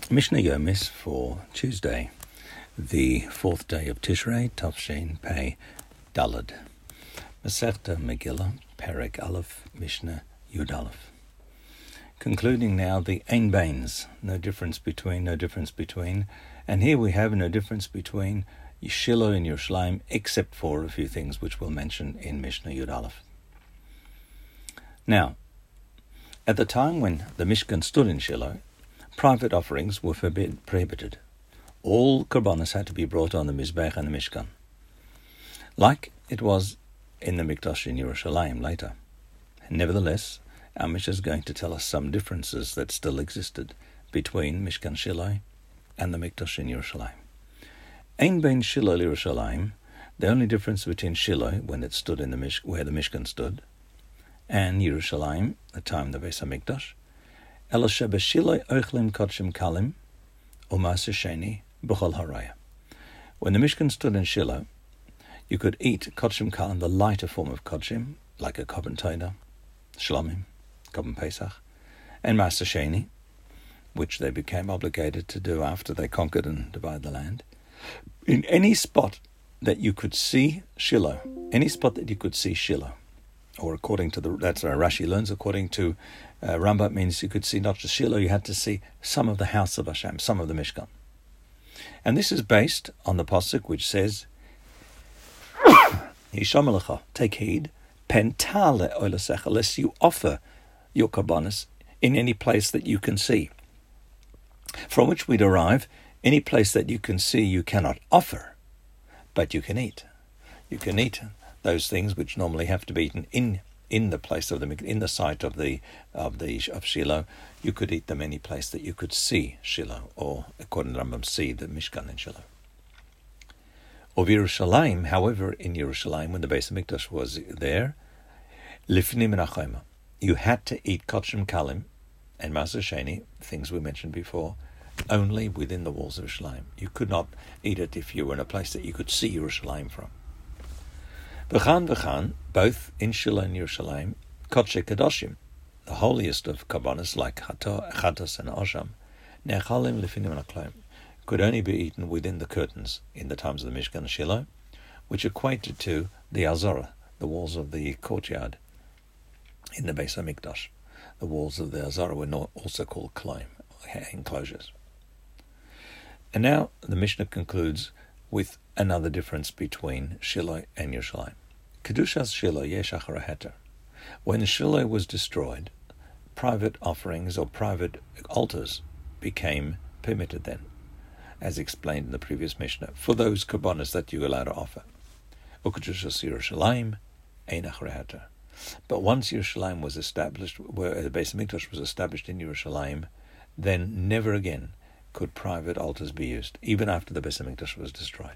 Mishnah Yomis for Tuesday, the 4th day of Tishrei, Tafshin Pei Dalad. Masechta Megillah, Perek Aleph, Mishnah Yud Aleph. Concluding now the Ein Bains, no difference between, and here we have no difference between Shiloh and Yerushalayim, except for a few things which we'll mention in Mishnah Yud Aleph. Now, at the time when the Mishkan stood in Shiloh, private offerings were prohibited. All korbanos had to be brought on the Mizbech and the Mishkan, like it was in the Mikdash in Yerushalayim later. Nevertheless, our Mishnah is going to tell us some differences that still existed between Mishkan Shiloh and the Mikdash in Yerushalayim. Ein bein Shiloh Yerushalayim, the only difference between Shiloh, when it stood in the where the Mishkan stood, and Yerushalayim, the time of the Beis HaMikdash, Ela shebeshiloh ochlim kodshim kalim, u'ma'aser sheni b'chol haraya. When the Mishkan stood in Shiloh, you could eat kodshim kalim, the lighter form of kodshim, like a korban todah, shlomim, korban pesach, and ma'aser sheni, which they became obligated to do after they conquered and divided the land. In any spot that you could see Shiloh, or according to that's what Rashi learns, according to Rambam, means you could see not just Shiloh, you had to see some of the house of Hashem, some of the Mishkan. And this is based on the pasuk which says, Yishamalecha, take heed, pentale oilasecha, lest you offer your korbanos in any place that you can see. From which we derive, any place that you can see you cannot offer, but you can eat. You can eat those things which normally have to be eaten in the place of in the site of Shiloh. You could eat them any place that you could see Shiloh, or according to Rambam, see the Mishkan in Shiloh. Of Yerushalayim, however, in Yerushalayim, when the Beis HaMikdash was there, lifnim nachayma, you had to eat kodshim kalim and ma'aser sheni, things we mentioned before, only within the walls of Yerushalayim. You could not eat it if you were in a place that you could see Yerushalayim from. V'chan, both in Shiloh and Yerushalayim, kodshe kadoshim, the holiest of korbanos like chatos and osham, ne'achalim lefinim naklayim, could only be eaten within the curtains in the times of the Mishkan and Shiloh, which equated to the Azorah, the walls of the courtyard in the Beis HaMikdash. The walls of the Azorah were also called klaim, enclosures. And now the Mishnah concludes with another difference between Shiloh and Yerushalayim. Kedushas Shiloh yesh achar heter. When Shiloh was destroyed, private offerings or private altars became permitted then, as explained in the previous Mishnah, for those korbanos that you were allowed to offer. Ukedushas Yerushalayim ein achar heter. But once Yerushalayim was established, where the Beis HaMikdash was established in Yerushalayim, then never again could private altars be used, even after the Beis HaMikdash was destroyed.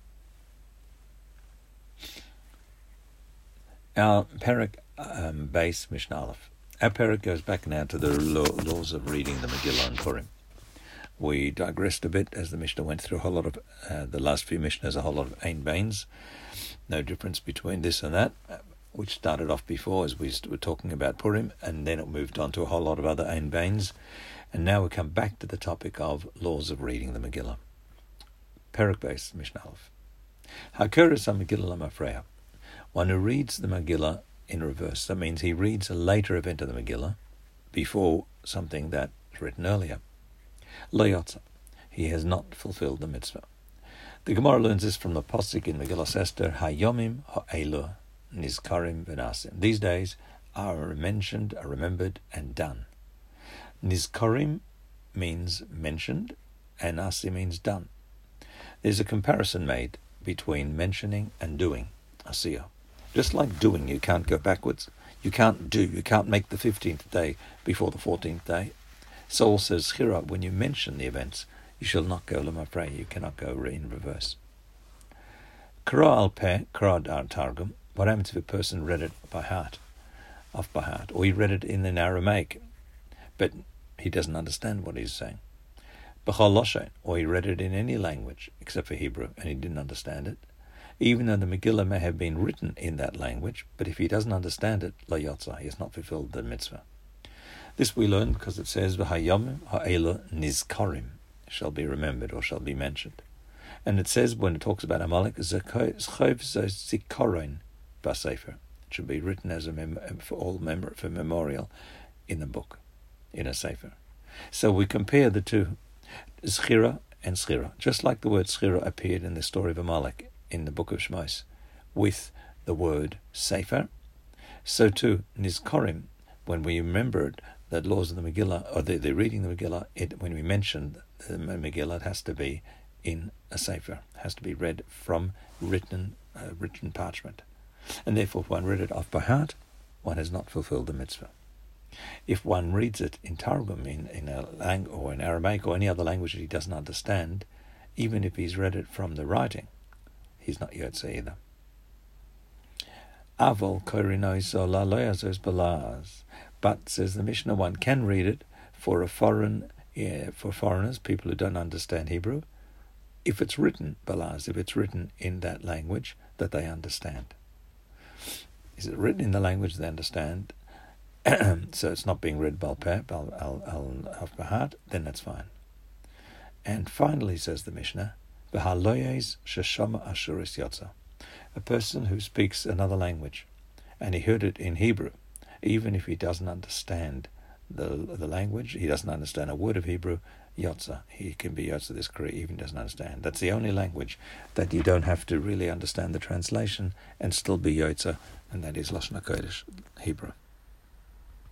Our Perek base Mishnah Aleph. Our Perek goes back now to the laws of reading the Megillah and Purim. We digressed a bit as the Mishnah went through a whole lot of, the last few Mishnahs, a whole lot of Ein Bains, no difference between this and that, which started off before as we were talking about Purim, and then it moved on to a whole lot of other Ein Bains. And now we come back to the topic of laws of reading the Megillah. Perek base Mishnah Aleph. Hakeres HaMegillah Lamafreya. One who reads the Megillah in reverse, that means he reads a later event of the Megillah before something that's written earlier. Lo yotza, he has not fulfilled the mitzvah. The Gemara learns this from the pasuk in Megillah Esther, Hayomim ha'elu nizkarim v'nasim. These days are mentioned, are remembered, and done. Nizkarim means mentioned, and asi means done. There's a comparison made between mentioning and doing, asiyah. Just like doing, you can't go backwards. You can't make the 15th day before the 14th day. So also Zechira, when you mention the events, you shall not go lemafrei, you cannot go in reverse. Kara al peh, kara dar targum. What happens if a person read it off by heart, or he read it in an Aramaic, but he doesn't understand what he's saying? B'chol loshe, or he read it in any language except for Hebrew, and he didn't understand it. Even though the Megillah may have been written in that language, but if he doesn't understand it, lo yotza, he has not fulfilled the mitzvah. This we learn because it says, V'hayomim ha'elu nizkarim. shall be remembered or shall be mentioned. And it says, when it talks about Amalek, Zechov Zikaron Basefer. It should be written as for memorial in the book, in a sefer. So we compare the two, Zchira and Schira. Just like the word Schira appeared in the story of Amalek in the book of Shmos with the word sefer, so too Nizkorim, when we remembered the laws of the Megillah, or the reading the Megillah, when we mentioned the Megillah, it has to be in a sefer, has to be read from written parchment. And therefore, if one read it off by heart, one has not fulfilled the mitzvah. If one reads it in Targum, in Aramaic or any other language that he doesn't understand, even if he's read it from the writing, he's not Yotze either. Avol korinoiso la loyazos balaz. But, says the Mishnah, one can read it for foreigners, people who don't understand Hebrew, if it's written balaz, if it's written in that language that they understand. Is it written in the language they understand, so it's not being read off by heart, then that's fine. And finally, says the Mishnah, v'haloyes sheshama ashuris yotza. A person who speaks another language, and he heard it in Hebrew, even if he doesn't understand the language, he doesn't understand a word of Hebrew, Yotza. He can be Yotza this Kriya, even doesn't understand. That's the only language that you don't have to really understand the translation and still be Yotza, and that is Lashon HaKodesh, Hebrew.